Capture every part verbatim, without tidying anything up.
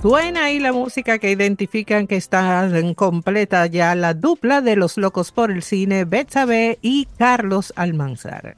Suena ahí la música que identifican que está completa ya la dupla de los locos por el cine, Betsabe y Carlos Almanzar.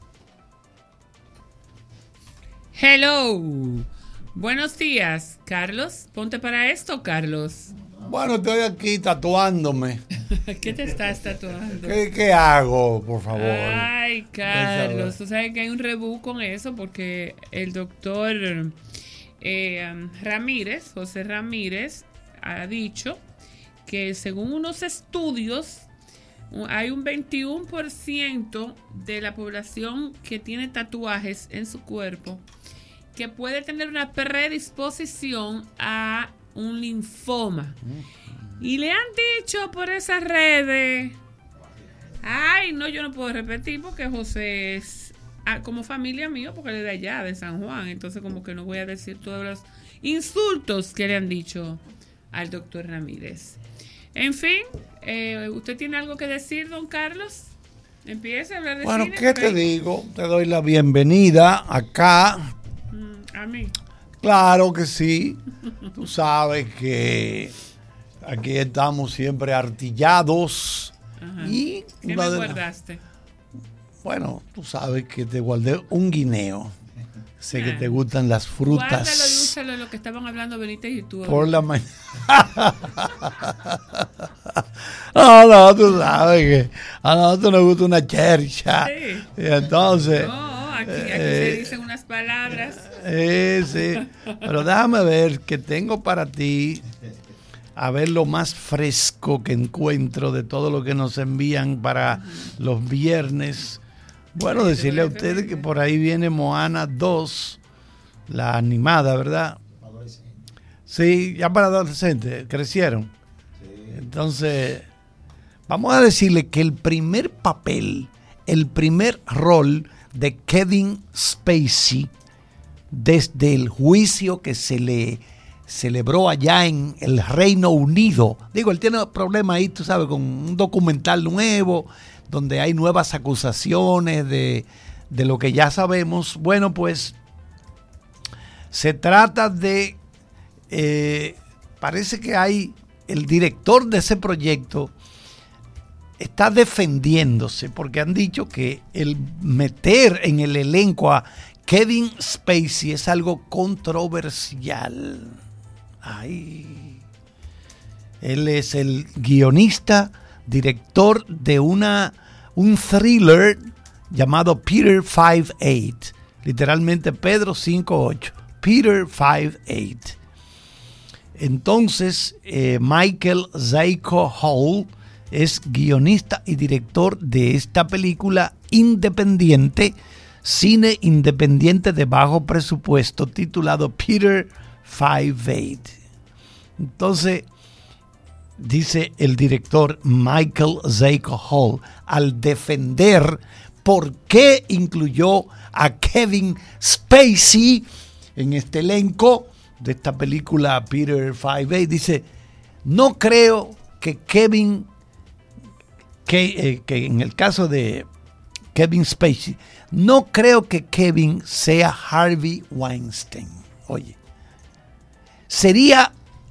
Hello. Buenos días, Carlos. Ponte para esto, Carlos. Bueno, estoy aquí tatuándome. ¿Qué te estás tatuando? ¿Qué, qué hago, por favor? Ay, Carlos, tú sabes que hay un rebú con eso porque el doctor eh, Ramírez, José Ramírez, ha dicho que según unos estudios hay un veintiuno por ciento de la población que tiene tatuajes en su cuerpo que puede tener una predisposición a un linfoma. Y le han dicho por esas redes, ay, no, yo no puedo repetir porque José es ah, como familia mío, porque él es de allá, de San Juan, entonces como que no voy a decir todos los insultos que le han dicho al doctor Ramírez. En fin, eh, ¿usted tiene algo que decir, don Carlos? Empieza a hablar de Bueno, cine, ¿qué te digo? Te doy la bienvenida acá. Mm, a mí. Claro que sí. Tú sabes que aquí estamos siempre artillados. Ajá. Y ¿Qué me guardaste? Bueno, tú sabes que te guardé un guineo. Sé Ah. que te gustan las frutas. Guárdalo y úsalo de lo que estaban hablando Benítez y tú. Por la mañana. No, no, tú sabes que a nosotros nos gusta una chercha. Sí. Y entonces. No, aquí, aquí eh, se dicen unas palabras. Eh, sí. Pero déjame ver que tengo para ti. A ver lo más fresco que encuentro de todo lo que nos envían para uh-huh. los viernes. Bueno, decirle a ustedes que por ahí viene Moana dos, la animada, ¿verdad? Sí, ya para adolescentes, crecieron. Entonces, vamos a decirle que el primer papel, el primer rol de Kevin Spacey, desde el juicio que se le celebró allá en el Reino Unido. Digo, él tiene problemas ahí, tú sabes, con un documental nuevo, donde hay nuevas acusaciones de, de lo que ya sabemos. Bueno, pues se trata de, eh, parece que hay, el director de ese proyecto está defendiéndose, porque han dicho que el meter en el elenco a Kevin Spacey es algo controversial. Ay. Él es el guionista, director de una, un thriller llamado Peter cincuenta y ocho. Literalmente Pedro cincuenta y ocho. Peter cincuenta y ocho. Entonces, eh, Michael Zayko Hall es guionista y director de esta película independiente, cine independiente de bajo presupuesto, titulado Peter cincuenta y ocho. Entonces, dice el director Michael Zayko Hall, al defender por qué incluyó a Kevin Spacey en este elenco de esta película Peter cincuenta y ocho, dice, no creo que Kevin, que, eh, que en el caso de Kevin Spacey, no creo que Kevin sea Harvey Weinstein. Oye, sería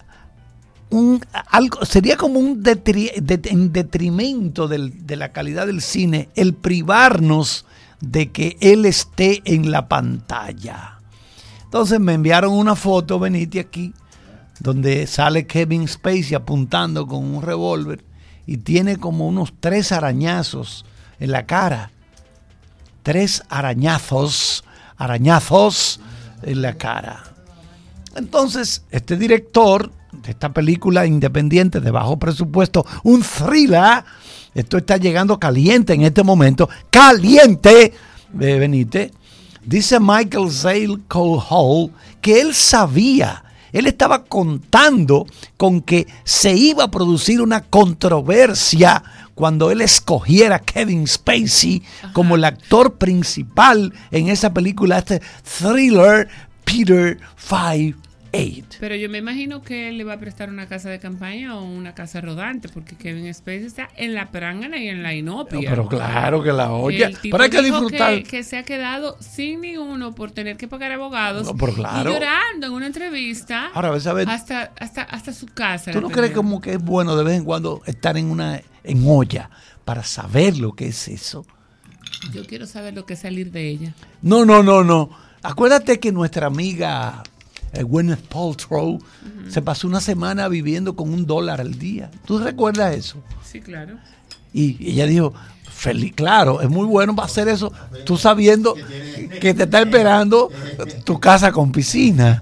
un algo, sería como un detri, de, en detrimento del, de la calidad del cine el privarnos de que él esté en la pantalla. Entonces me enviaron una foto, Beniti, aquí, donde sale Kevin Spacey apuntando con un revólver y tiene como unos tres arañazos en la cara. Tres arañazos, arañazos en la cara. Entonces, este director de esta película independiente de bajo presupuesto, un thriller, esto está llegando caliente en este momento, caliente, Benítez. Dice Michael Zayko Hall que él sabía, él estaba contando con que se iba a producir una controversia cuando él escogiera a Kevin Spacey Ajá. como el actor principal en esa película, este thriller Peter cincuenta ocho. Pero yo me imagino que él le va a prestar una casa de campaña o una casa rodante, porque Kevin Spacey está en la prangana y en la inopia. No, pero claro que la olla. El tipo Pero hay que dijo disfrutar. Que, que se ha quedado sin ninguno por tener que pagar abogados. No, pero claro. Y llorando en una entrevista. Ahora, ¿ves a ver? Hasta, hasta, hasta su casa. ¿Tú no crees como que es bueno de vez en cuando estar en una en olla para saber lo que es eso? Yo quiero saber lo que es salir de ella. No, no, no, no. Acuérdate que nuestra amiga eh, Gwyneth Paltrow uh-huh. se pasó una semana viviendo con un dólar al día. ¿Tú recuerdas eso? Sí, claro. Y ella dijo, feliz, claro, es muy bueno hacer eso, tú sabiendo que te está esperando tu casa con piscina.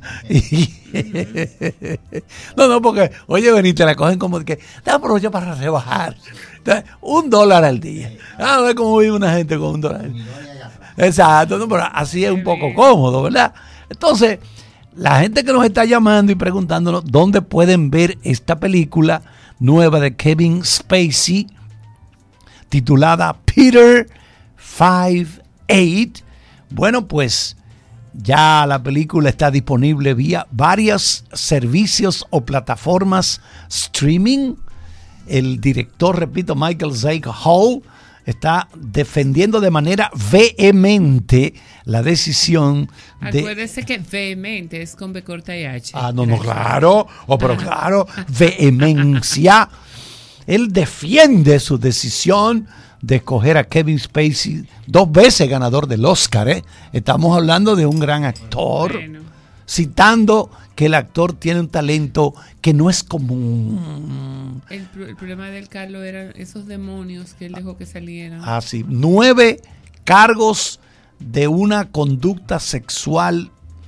No, no, porque, oye, Benito, te la cogen como de que te aprovecha para rebajar. Entonces, un dólar al día. A ver cómo vive una gente con un dólar al día. Exacto, no, pero así es un poco cómodo, ¿verdad? Entonces, la gente que nos está llamando y preguntándonos dónde pueden ver esta película nueva de Kevin Spacey, titulada Peter cincuenta y ocho, bueno, pues ya la película está disponible vía varios servicios o plataformas streaming. El director, repito, Michael Zake Hall, está defendiendo de manera vehemente la decisión de... Acuérdese que vehemente es con B corta y H. Ah, no, no, claro. Oh, pero claro, vehemencia. Él defiende su decisión de escoger a Kevin Spacey, dos veces ganador del Oscar, ¿eh? Estamos hablando de un gran actor, bueno. Citando que el actor tiene un talento que no es común. El, el problema del Carlos eran esos demonios que él dejó que salieran. Ah, sí. Nueve cargos de una conducta sexual,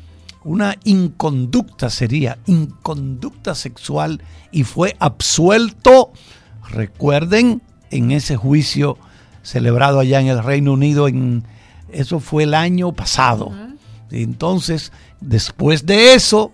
una inconducta sería, inconducta sexual, y fue absuelto, recuerden, en ese juicio celebrado allá en el Reino Unido, en, eso fue el año pasado. Uh-huh. Entonces, después de eso,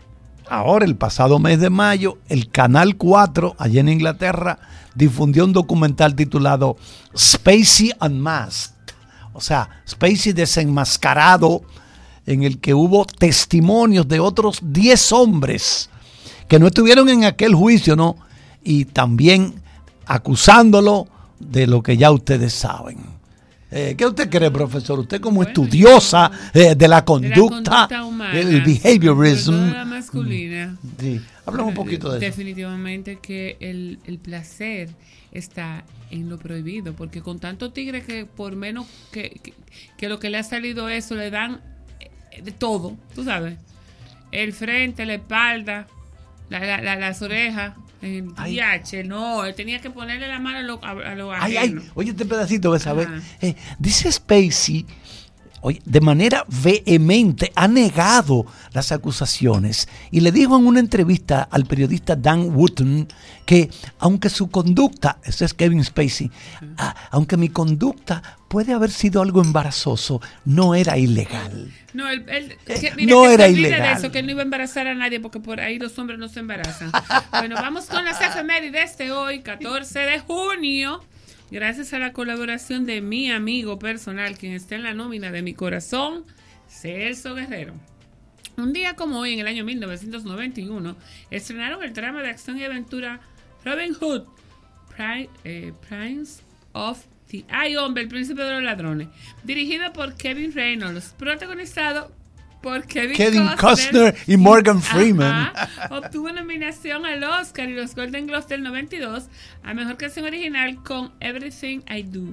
ahora el pasado mes de mayo, el Canal cuatro, allá en Inglaterra, difundió un documental titulado Spacey Unmasked, o sea, Spacey desenmascarado, en el que hubo testimonios de otros diez hombres que no estuvieron en aquel juicio, ¿no? Y también acusándolo de lo que ya ustedes saben. Eh, ¿Qué usted cree, profesor? Usted como bueno, estudiosa eh, de la conducta, de la conducta humana, el behaviorism. La masculina. Sí. Hablamos un poquito de eso. Definitivamente que el, el placer está en lo prohibido, porque con tanto tigre que por menos que, que, que lo que le ha salido eso le dan de todo, tú sabes. El frente, la espalda, la, la, la, las orejas. En D H, no, él tenía que ponerle la mano a lo, a, a lo ay, ay, oye, este pedacito, ¿ves? A ver, eh, dice Spacey, oye, de manera vehemente ha negado las acusaciones y le dijo en una entrevista al periodista Dan Wootton que aunque su conducta, ese es Kevin Spacey, uh-huh. ah, aunque mi conducta puede haber sido algo embarazoso, no era ilegal. No, él, él, que, mira, no que era se ilegal. De eso, que él no iba a embarazar a nadie porque por ahí los hombres no se embarazan. Bueno, vamos con las efemérides de hoy, catorce de junio. Gracias a la colaboración de mi amigo personal, quien está en la nómina de mi corazón, Celso Guerrero. Un día como hoy, en el año mil novecientos noventa y uno, estrenaron el drama de acción y aventura Robin Hood, Pri- eh, Prince of the... ¡Ay, hombre! El príncipe de los ladrones. Dirigido por Kevin Reynolds, protagonizado por Kevin, Kevin Costner, Costner y Morgan Freeman. Ajá. Obtuvo nominación al Oscar y los Golden Globes del noventa y dos a Mejor Canción Original con Everything I Do.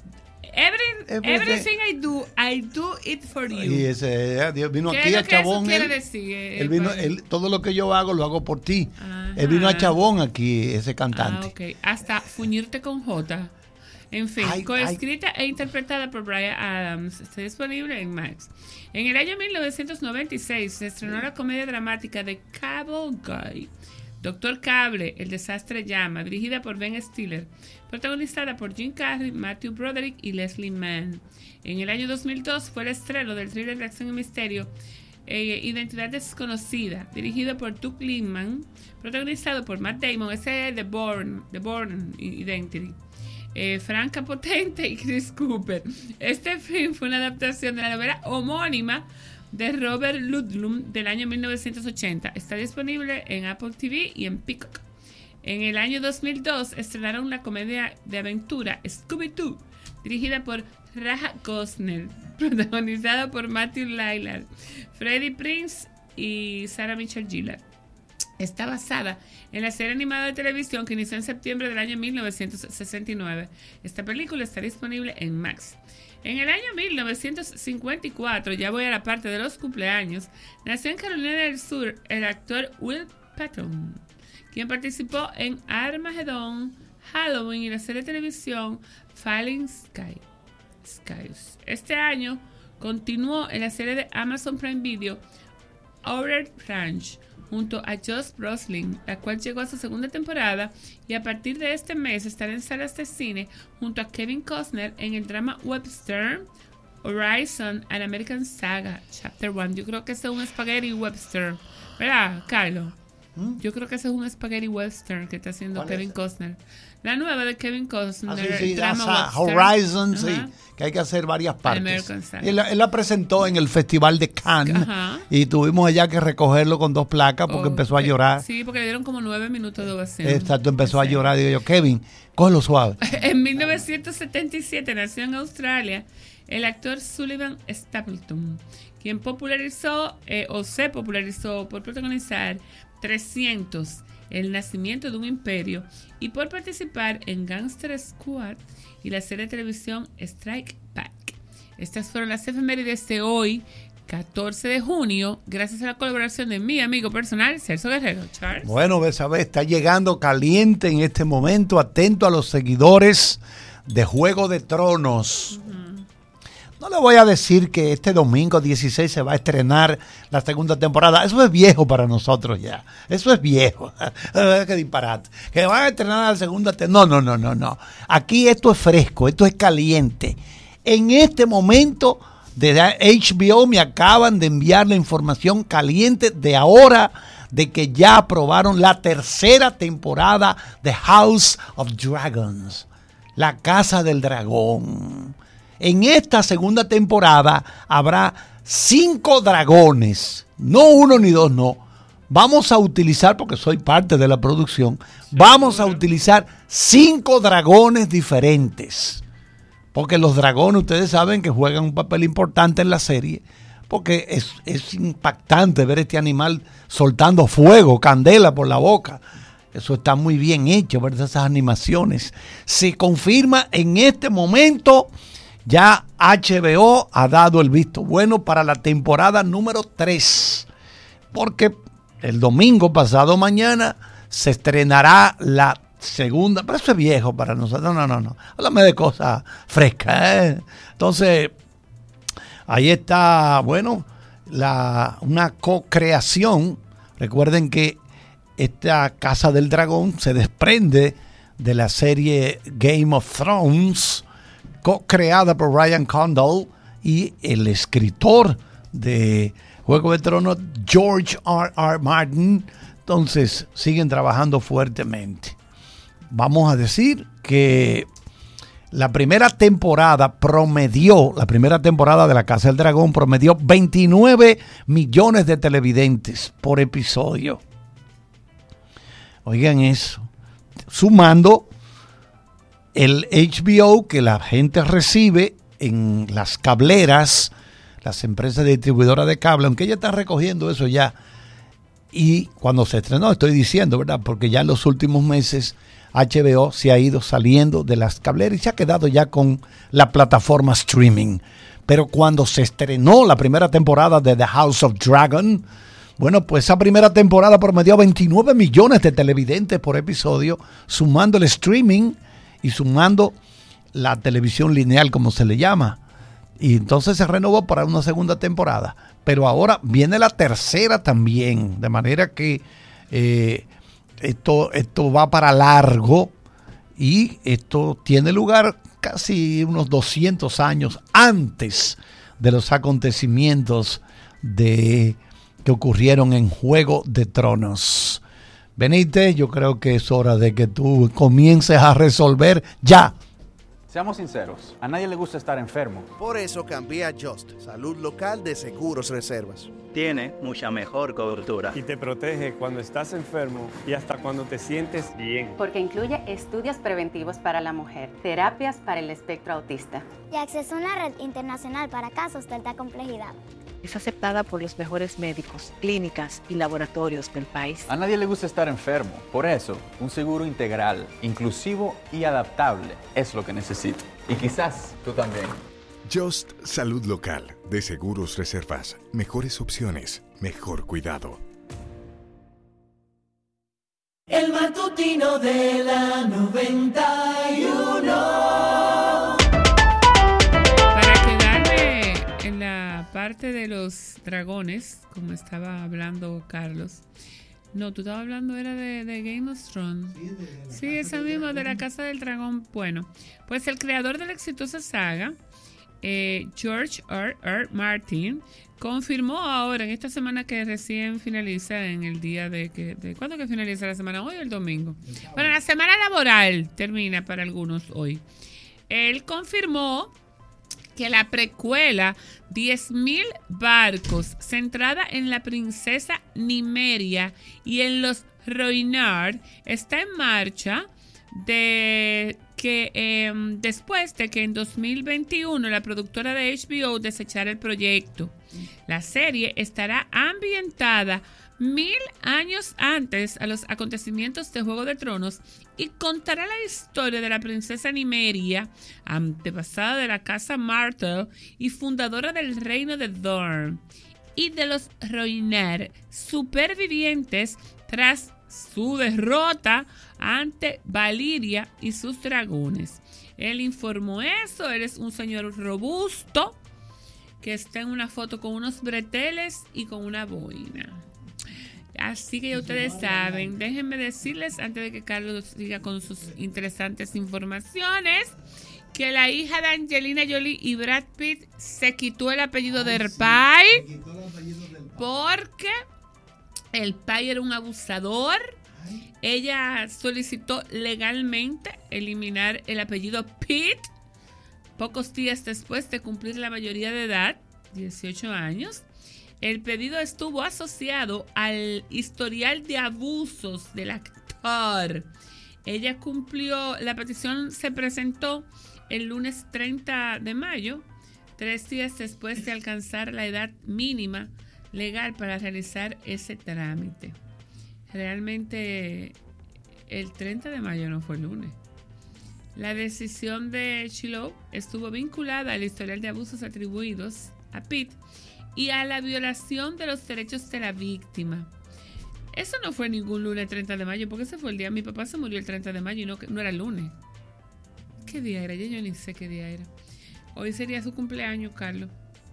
Every, everything. everything I do, I do it for you. Y ese Dios vino ¿Qué aquí es a lo que Chabón. eso quiere Él, decir? él vino, él, todo lo que yo hago lo hago por ti. Ajá. Él vino a Chabón aquí, ese cantante. Ah, okay. Hasta Fuñirte con J. En fin, ay, coescrita ay. e interpretada por Bryan Adams. Está disponible en Max. En el año mil novecientos noventa y seis se estrenó la comedia dramática de Cable Guy, Doctor Cable, El desastre llama, dirigida por Ben Stiller, protagonizada por Jim Carrey, Matthew Broderick y Leslie Mann. En el año dos mil dos fue el estreno del thriller de acción y misterio eh, Identidad Desconocida, dirigido por Doug Liman, protagonizado por Matt Damon, ese es The Bourne, The Bourne Identity. Eh, Franca Potente y Chris Cooper. Este film fue una adaptación de la novela homónima de Robert Ludlum del año mil novecientos ochenta. Está disponible en Apple T V y en Peacock. En el año dos mil dos estrenaron la comedia de aventura Scooby-Doo, dirigida por Raja Gosnell, protagonizada por Matthew Lillard, Freddie Prinze y Sarah Michelle Gellar. Está basada en la serie animada de televisión que inició en septiembre del año mil novecientos sesenta y nueve. Esta película está disponible en Max. En el año mil novecientos cincuenta y cuatro, ya voy a la parte de los cumpleaños, nació en Carolina del Sur el actor Will Patton, quien participó en Armageddon, Halloween y la serie de televisión Falling Sky. Skies. Este año continuó en la serie de Amazon Prime Video Outer Range junto a Josh Brolin, la cual llegó a su segunda temporada, y a partir de este mes estará en salas de cine junto a Kevin Costner en el drama Webster, Horizon, An American Saga, Chapter one. Yo creo que ese es un Spaghetti Webster, ¿verdad, Carlos? ¿Mm? Yo creo que ese es un Spaghetti Western que está haciendo Kevin es? Costner. La nueva de Kevin Costner, ah, sí, sí, drama Horizon, uh-huh. sí, que hay que hacer varias partes. Saga. Él, él la presentó en el Festival de Cannes uh-huh. y tuvimos allá que recogerlo con dos placas porque oh, empezó a llorar. Sí, porque le dieron como nueve minutos de ovación. Exacto, empezó a llorar. Digo yo, Kevin, cógelo suave. En mil novecientos setenta y siete nació en Australia el actor Sullivan Stapleton, quien popularizó eh, o se popularizó por protagonizar trescientos, El nacimiento de un imperio, y por participar en Gangster Squad y la serie de televisión Strike Back. Estas fueron las efemérides de hoy, catorce de junio, gracias a la colaboración de mi amigo personal, Celso Guerrero. Charles. Bueno, Besabé, está llegando caliente en este momento, atento a los seguidores de Juego de Tronos. Uh-huh. No le voy a decir que este domingo dieciséis se va a estrenar la segunda temporada. Eso es viejo para nosotros ya. Eso es viejo. Qué disparate. Que van a estrenar la segunda temporada. No, no, no, no, no. Aquí esto es fresco, esto es caliente. En este momento, desde H B O me acaban de enviar la información caliente de ahora de que ya aprobaron la tercera temporada de House of Dragons. La Casa del Dragón. En esta segunda temporada habrá cinco dragones, no uno ni dos, no. Vamos a utilizar, porque soy parte de la producción, vamos a utilizar cinco dragones diferentes. Porque los dragones, ustedes saben que juegan un papel importante en la serie, porque es, es impactante ver este animal soltando fuego, candela por la boca. Eso está muy bien hecho, ¿verdad? Esas animaciones. Se confirma en este momento. Ya H B O ha dado el visto bueno para la temporada número tres, porque el domingo pasado mañana se estrenará la segunda, pero eso es viejo para nosotros, no, no, no, háblame de cosas frescas, ¿eh? Entonces, ahí está, bueno, la, una co-creación. Recuerden que esta Casa del Dragón se desprende de la serie Game of Thrones, co-creada por Ryan Condal y el escritor de Juego de Tronos, George R R. Martin. Entonces, siguen trabajando fuertemente. Vamos a decir que la primera temporada promedió, la primera temporada de La Casa del Dragón promedió veintinueve millones de televidentes por episodio. Oigan eso. Sumando el H B O que la gente recibe en las cableras, las empresas distribuidoras de cable, aunque ella está recogiendo eso ya. Y cuando se estrenó, estoy diciendo, ¿verdad? Porque ya en los últimos meses H B O se ha ido saliendo de las cableras y se ha quedado ya con la plataforma streaming. Pero cuando se estrenó la primera temporada de The House of Dragon, bueno, pues esa primera temporada promedió veintinueve millones de televidentes por episodio, sumando el streaming y sumando la televisión lineal, como se le llama. Y entonces se renovó para una segunda temporada. Pero ahora viene la tercera también. De manera que eh, esto, esto va para largo. Y esto tiene lugar casi unos doscientos años antes de los acontecimientos de, que ocurrieron en Juego de Tronos. Benítez, yo creo que es hora de que tú comiences a resolver ya Seamos sinceros, a nadie le gusta estar enfermo. Por eso cambié a Just, Salud Local de Seguros Reservas. Tiene mucha mejor cobertura. Y te protege cuando estás enfermo y hasta cuando te sientes bien. Porque incluye estudios preventivos para la mujer, terapias para el espectro autista. Y acceso a una red internacional para casos de alta complejidad. Es aceptada por los mejores médicos, clínicas y laboratorios del país. A nadie le gusta estar enfermo. Por eso, un seguro integral, inclusivo y adaptable es lo que necesito. Y quizás tú también. Just Salud Local de Seguros Reservas. Mejores opciones, mejor cuidado. El matutino de la noventa y uno. Para quedarme en la parte de los dragones, como estaba hablando Carlos. No, tú estabas hablando, era de, de Game of Thrones. Sí, de la sí esa misma, de la Casa del Dragón. Bueno, pues el creador de la exitosa saga, eh, George R. R. Martin, confirmó ahora, en esta semana que recién finaliza, en el día de que... De, ¿Cuándo que finaliza la semana? ¿Hoy o el domingo? Bueno, la semana laboral termina para algunos hoy. Él confirmó que la precuela diez mil barcos, centrada en la princesa Nymeria y en los Rhoynar, está en marcha de que eh, después de que en dos mil veintiuno la productora de H B O desechara el proyecto. La serie estará ambientada mil años antes a los acontecimientos de Juego de Tronos y contará la historia de la princesa Nymeria, antepasada de la casa Martell y fundadora del reino de Dorne, y de los Rhoynar, supervivientes tras su derrota ante Valyria y sus dragones. Él informó eso. Él es un señor robusto que está en una foto con unos breteles y con una boina. Así que ya ustedes saben, déjenme decirles, antes de que Carlos siga con sus interesantes informaciones, que la hija de Angelina Jolie y Brad Pitt se quitó el apellido Ay, del sí, pai porque el pai era un abusador. Ay. Ella solicitó legalmente eliminar el apellido Pitt pocos días después de cumplir la mayoría de edad, dieciocho años. El pedido estuvo asociado al historial de abusos del actor. Ella cumplió, la petición se presentó el lunes treinta de mayo, tres días después de alcanzar la edad mínima legal para realizar ese trámite. Realmente el treinta de mayo no fue el lunes. La decisión de Shiloh estuvo vinculada al historial de abusos atribuidos a Pitt y a la violación de los derechos de la víctima. Eso no fue ningún lunes treinta de mayo, porque ese fue el día. Mi papá se murió el treinta de mayo y no, no era lunes. ¿Qué día era? Yo, yo ni sé qué día era. Hoy sería su cumpleaños, Carlos.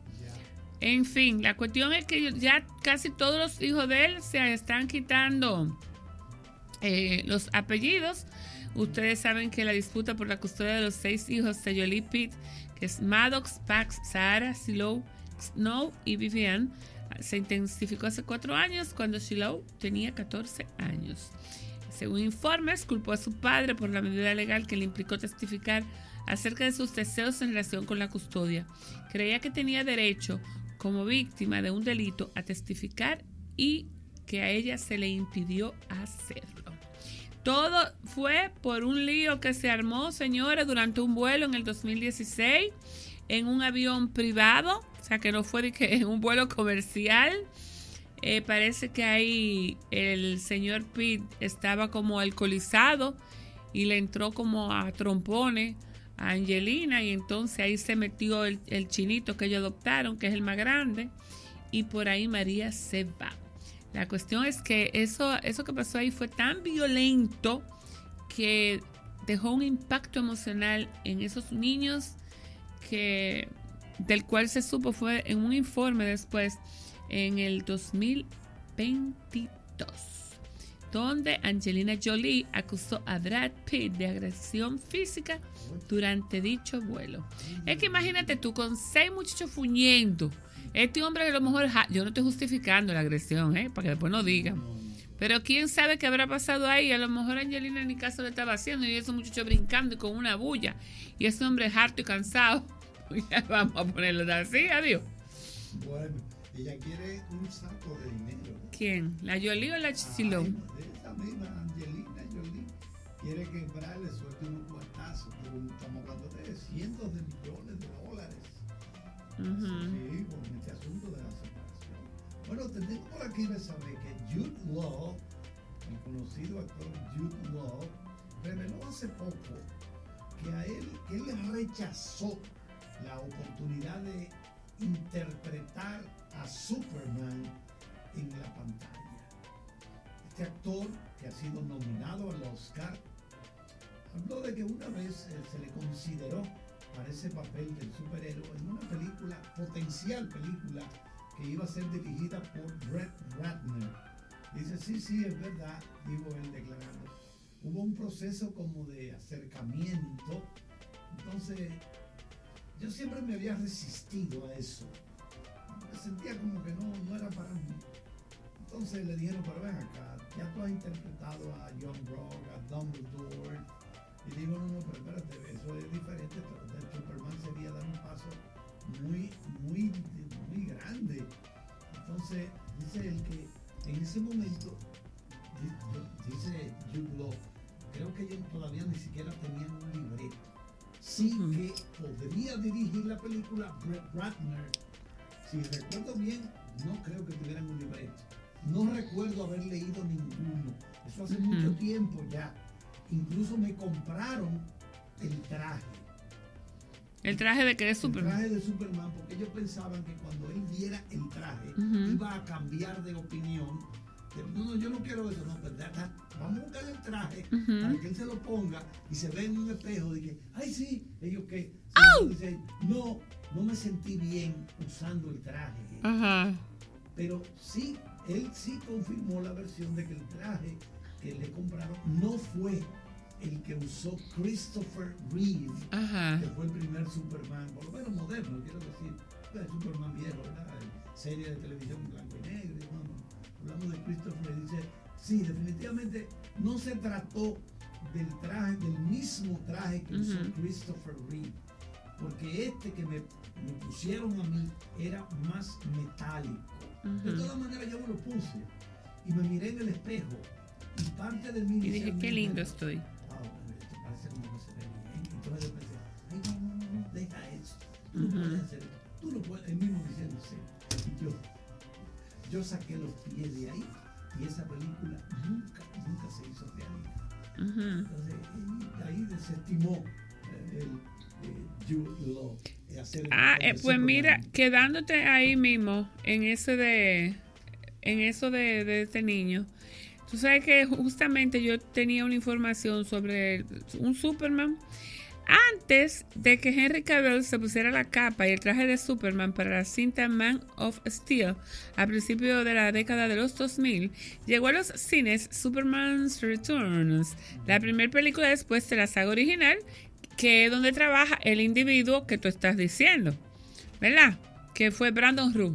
En fin, la cuestión es que ya casi todos los hijos de él se están quitando eh, los apellidos. Ustedes saben que la disputa por la custodia de los seis hijos de Jolie Pitt, que es Maddox, Pax, Sarah, Shiloh, Snow y Vivian, se intensificó hace cuatro años cuando Shiloh tenía catorce años. Según informes, culpó a su padre por la medida legal que le implicó testificar acerca de sus deseos en relación con la custodia. Creía que tenía derecho, como víctima de un delito, a testificar y que a ella se le impidió hacerlo. Todo fue por un lío que se armó, señores, durante un vuelo en el dos mil dieciséis en un avión privado. O sea, que no fue de que en un vuelo comercial. Eh, parece que ahí el señor Pitt estaba como alcoholizado y le entró como a trompones a Angelina, y entonces ahí se metió el, el chinito que ellos adoptaron, que es el más grande, y por ahí María se va. La cuestión es que eso, eso que pasó ahí fue tan violento que dejó un impacto emocional en esos niños, que del cual se supo fue en un informe después en el dos mil veintidós, donde Angelina Jolie acusó a Brad Pitt de agresión física durante dicho vuelo. Es que imagínate tú, con seis muchachos fuñendo, este hombre a lo mejor, yo no estoy justificando la agresión, ¿eh? Para que después no digan, Pero quién sabe qué habrá pasado ahí. A lo mejor Angelina ni caso le estaba haciendo y ese muchacho brincando y con una bulla. Y ese hombre es harto y cansado. Ya vamos a ponerlo así, adiós. Bueno, ella quiere un saco de dinero. ¿Quién? ¿La Jolie o la Chisilón? Esa misma Angelina Jolie quiere que Brad le suelte unos cuartazos. Estamos hablando de cientos de millones de dólares. Uh-huh. Sí, con este asunto de la separación. Bueno, tenemos por aquí de saber que Jude Law, el conocido actor Jude Law, reveló hace poco que a él, que él rechazó la oportunidad de interpretar a Superman en la pantalla. Este actor, que ha sido nominado al Oscar, habló de que una vez eh, se le consideró para ese papel del superhéroe en una película, potencial película, que iba a ser dirigida por Brett Ratner. Dice, sí, sí, es verdad, dijo él declarando. Hubo un proceso como de acercamiento, entonces yo siempre me había resistido a eso. Me sentía como que no, no era para mí. Entonces le dijeron, pero ven acá, ya tú has interpretado a John Brock, a Dumbledore. Y digo, no, no, pero espérate, eso es diferente. El Superman sería dar un paso muy, muy, muy grande. Entonces, dice él que en ese momento, dice Jude Law, creo que ellos todavía ni siquiera tenían un libreto. Sí uh-huh. que podría dirigir la película Brett Ratner. Si recuerdo bien, no creo que tuvieran un libreto. No recuerdo haber leído ninguno. Eso hace uh-huh. mucho tiempo ya. Incluso me compraron el traje. ¿El traje de qué? ¿De Superman? El traje de Superman, porque ellos pensaban que cuando él viera el traje, uh-huh. iba a cambiar de opinión. No, no, yo no quiero eso, no, pues, da, da, vamos a buscar el traje uh-huh. para que él se lo ponga y se ve en un espejo y que, ay sí, ellos que, oh. dicen, no, no me sentí bien usando el traje. Uh-huh. Pero sí, él sí confirmó la versión de que el traje que le compraron no fue el que usó Christopher Reeve, uh-huh. que fue el primer Superman, por lo menos moderno, quiero decir, el Superman viejo, ¿verdad? Serie de televisión blanco y negro, no, no. Hablamos de Christopher, dice, sí, definitivamente no se trató del traje, del mismo traje que uh-huh. usó Christopher Reeve, porque este que me, me pusieron a mí era más metálico. Uh-huh. De todas maneras yo me lo puse y me miré en el espejo y parte de mí y dije, qué lindo estoy. Wow, esto parece como que se ve bien. Entonces yo pensé, ay, no, no, no, no, deja eso. Tú uh-huh. no puedes hacer eso. Tú no puedes, el mismo diciendo, sí. Y yo, yo saqué los pies de ahí y esa película nunca, nunca se hizo realidad. Uh-huh. Entonces, y ahí desestimó el, el Jude Law. Hacer ah, eh, pues mira, quedándote ahí mismo en eso de, en eso de, de este niño. Tú sabes que justamente yo tenía una información sobre un Superman antes de que Henry Cavill se pusiera la capa y el traje de Superman para la cinta Man of Steel a principios de la década de los dos mil. Llegó a los cines Superman's Returns, la primera película después de la saga original, que es donde trabaja el individuo que tú estás diciendo, ¿verdad? Que fue Brandon Routh.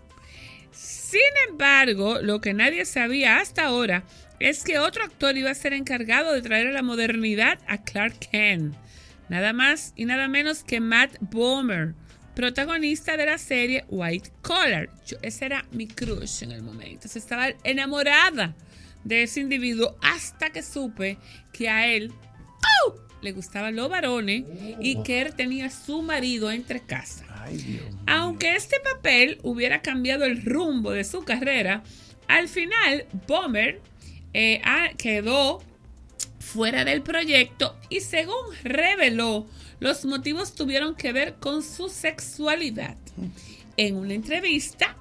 Sin embargo, lo que nadie sabía hasta ahora es que otro actor iba a ser encargado de traer a la modernidad a Clark Kent. Nada más y nada menos que Matt Bomer, protagonista de la serie White Collar. Yo, ese era mi crush en el momento. Se estaba enamorada de ese individuo hasta que supe que a él ¡oh! le gustaban los varones y que él tenía su marido entre casa. Ay, Dios mío. Aunque este papel hubiera cambiado el rumbo de su carrera, al final Bomer eh, quedó fuera del proyecto y según reveló, los motivos tuvieron que ver con su sexualidad. En una entrevista,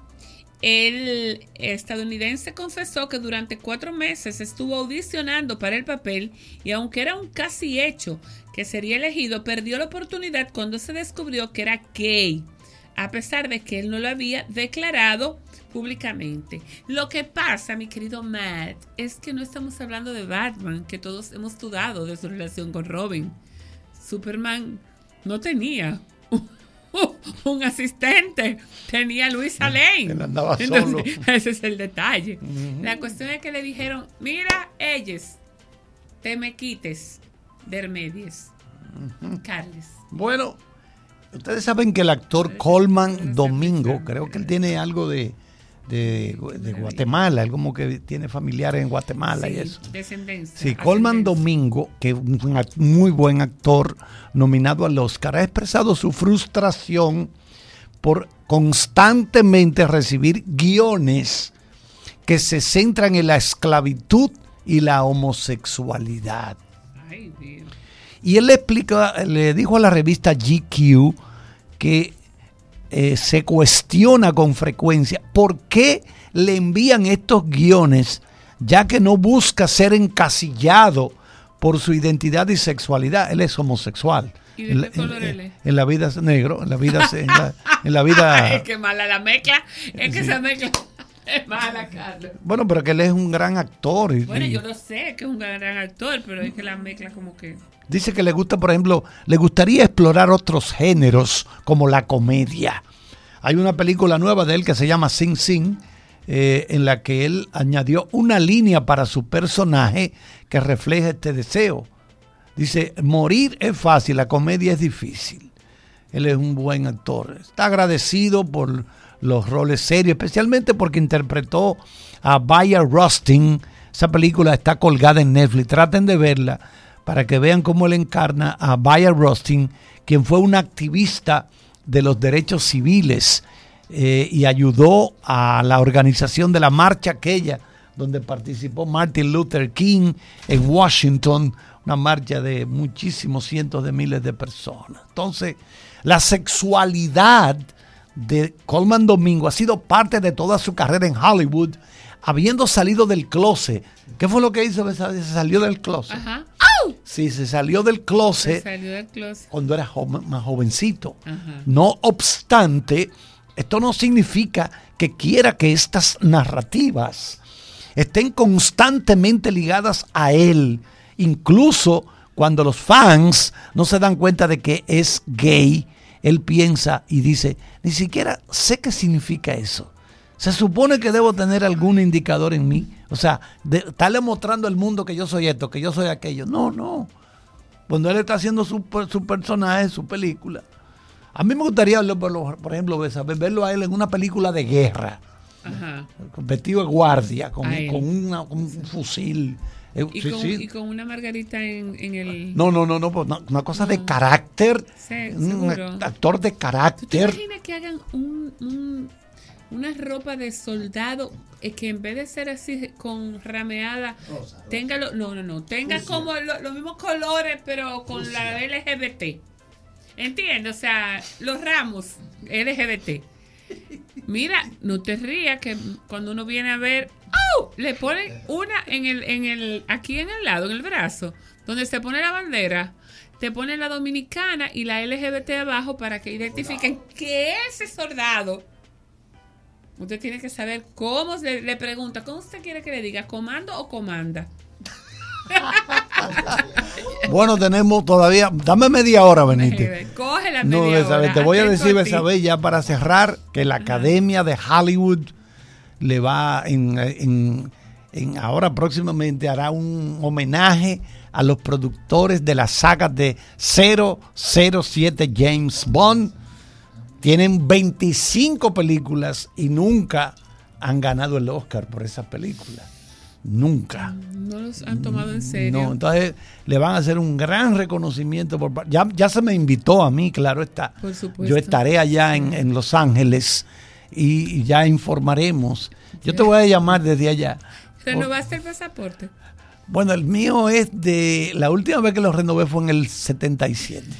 el estadounidense confesó que durante cuatro meses estuvo audicionando para el papel y aunque era un casi hecho que sería elegido, perdió la oportunidad cuando se descubrió que era gay, a pesar de que él no lo había declarado públicamente. Lo que pasa, mi querido Matt, es que no estamos hablando de Batman, que todos hemos dudado de su relación con Robin. Superman no tenía un asistente, tenía a Luisa Lane. Él andaba Entonces, solo. ese es el detalle. Uh-huh. La cuestión es que le dijeron, mira, ellos, te me quites de Hermedies. Uh-huh. Carles. Bueno, ustedes saben que el actor Colman Domingo, creo que él tiene algo de, de, de Guatemala, él como que tiene familiares en Guatemala sí, y eso. Descendencia. Sí, Colman Domingo, que es un muy buen actor nominado al Oscar, ha expresado su frustración por constantemente recibir guiones que se centran en la esclavitud y la homosexualidad. Ay, Dios. Y él le explica, le dijo a la revista G Q que eh, se cuestiona con frecuencia por qué le envían estos guiones, ya que no busca ser encasillado por su identidad y sexualidad. Él es homosexual. ¿Y de qué color él es? En la vida es negro, en la vida en la, en la vida. Es que mala la mezcla, es que Sí. esa mezcla es mala, Carlos. Bueno, pero que él es un gran actor. Y, Bueno, y yo lo sé que es un gran actor, pero es que la mezcla como que... dice que le gusta, por ejemplo, le gustaría explorar otros géneros como la comedia. Hay una película nueva de él que se llama Sing Sing, eh, en la que él añadió una línea para su personaje que refleja este deseo. Dice, morir es fácil, la comedia es difícil. Él es un buen actor. Está agradecido por los roles serios, especialmente porque interpretó a Bayard Rustin. Esa película está colgada en Netflix. Traten de verla para que vean cómo él encarna a Bayard Rustin, quien fue un activista de los derechos civiles eh, y ayudó a la organización de la marcha aquella donde participó Martin Luther King en Washington, una marcha de muchísimos cientos de miles de personas. Entonces, la sexualidad de Colman Domingo ha sido parte de toda su carrera en Hollywood, habiendo salido del closet. ¿Qué fue lo que hizo? Se salió del closet. Ajá. Sí, se salió del closet, Se salió del closet. cuando era joven, más jovencito. Ajá. No obstante, esto no significa que quiera que estas narrativas estén constantemente ligadas a él, incluso cuando los fans no se dan cuenta de que es gay. Él piensa y dice, ni siquiera sé qué significa eso. Se supone que debo tener algún indicador en mí. O sea, de, estarle mostrando al mundo que yo soy esto, que yo soy aquello. No, no. Cuando él está haciendo su, su personaje, su película. A mí me gustaría verlo, por ejemplo, verlo a él en una película de guerra. Ajá. Vestido de guardia, con, Ay. con, una, con un fusil. Eh, Y, sí, con, sí. y con una margarita en, en el... No, no, no, no, pues, una, una cosa no. de carácter. Sí, un seguro. actor de carácter. ¿Tú te imaginas que hagan un, un, una ropa de soldado eh, que en vez de ser así con rameada, rosa, rosa. tenga lo, no, no, no, tenga Rusia. como lo, los mismos colores, pero con Rusia. la L G B T? ¿Entiendes? O sea, los ramos L G B T. Mira, no te rías que cuando uno viene a ver, ¡oh! Le ponen una en el, en el, aquí en el lado, en el brazo, donde se pone la bandera, te ponen la dominicana y la L G B T abajo para que identifiquen que ese soldado, usted tiene que saber cómo le, le pregunta, ¿cómo usted quiere que le diga? ¿Comando o comanda? Bueno, tenemos todavía, dame media hora, Benítez. Coge la no, media Besabé, hora. te voy a decir, Besabé, ya para cerrar, que la Ajá. Academia de Hollywood le va en, en, en ahora próximamente hará un homenaje a los productores de la saga de cero cero siete James Bond. Tienen veinticinco películas y nunca han ganado el Oscar por esas películas. Nunca. No los han tomado en serio. No, entonces le van a hacer un gran reconocimiento. Por, ya, ya se me invitó a mí, claro está. Por supuesto. Yo estaré allá en, en Los Ángeles y, y ya informaremos. Yo te voy a llamar desde allá. ¿Renovaste el pasaporte? Bueno, el mío es de... La última vez que lo renové fue en el setenta y siete.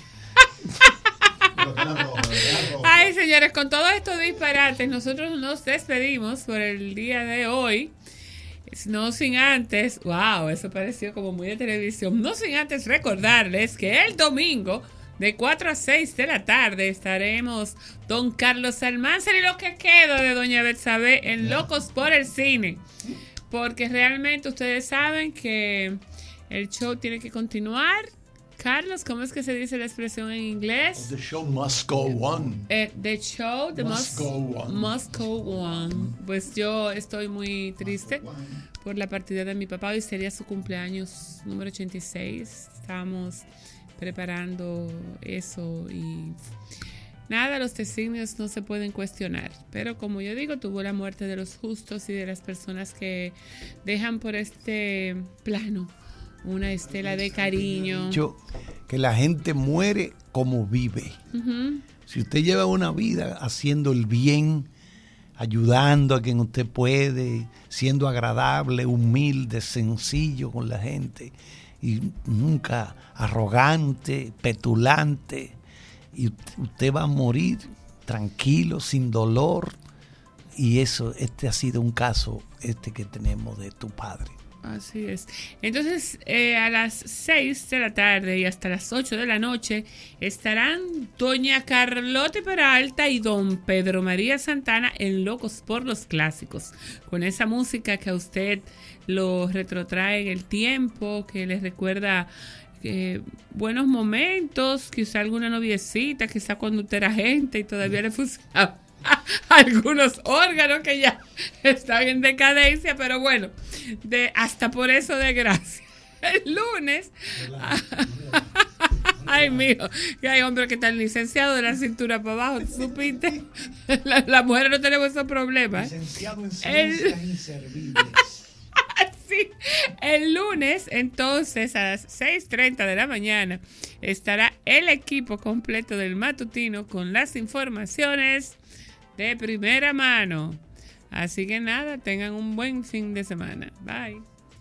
Ay, señores, con todos estos disparates, nosotros nos despedimos por el día de hoy. No sin antes, wow, eso pareció como muy de televisión. No sin antes recordarles que el domingo de cuatro a seis de la tarde estaremos don Carlos Almanzar y lo que queda de doña Betsabe en Locos por el Cine. Porque realmente ustedes saben que el show tiene que continuar. Carlos, ¿cómo es que se dice la expresión en inglés? The show must go on. Eh, the show the Must must, go on. must go on. Pues yo estoy muy triste por la partida de mi papá. Hoy sería su cumpleaños número ochenta y seis. Estábamos preparando eso y nada, los designios no se pueden cuestionar. Pero como yo digo, tuvo la muerte de los justos y de las personas que dejan por este plano una estela de cariño. Yo, que la gente muere como vive. Uh-huh. Si usted lleva una vida haciendo el bien, ayudando a quien usted puede, siendo agradable, humilde, sencillo con la gente, y nunca arrogante, petulante, y usted va a morir tranquilo, sin dolor. Y eso, este ha sido un caso este que tenemos de tu padre. Así es. Entonces, eh, a las seis de la tarde y hasta las ocho de la noche estarán doña Carlota Peralta y don Pedro María Santana en Locos por los Clásicos, con esa música que a usted lo retrotrae en el tiempo, que les recuerda eh, buenos momentos, quizá alguna noviecita, quizá cuando usted era gente y todavía le funcionaba algunos órganos que ya están en decadencia, pero bueno, de hasta por eso de gracia. El lunes, ay mijo, que hay hombres que están licenciados de la cintura para abajo, ¿supiste? La, las mujeres no tenemos esos problemas. Licenciado en ciencias inservibles. Sí, el lunes, entonces, a las seis treinta de la mañana, estará el equipo completo del matutino con las informaciones de primera mano. Así que nada, tengan un buen fin de semana. Bye.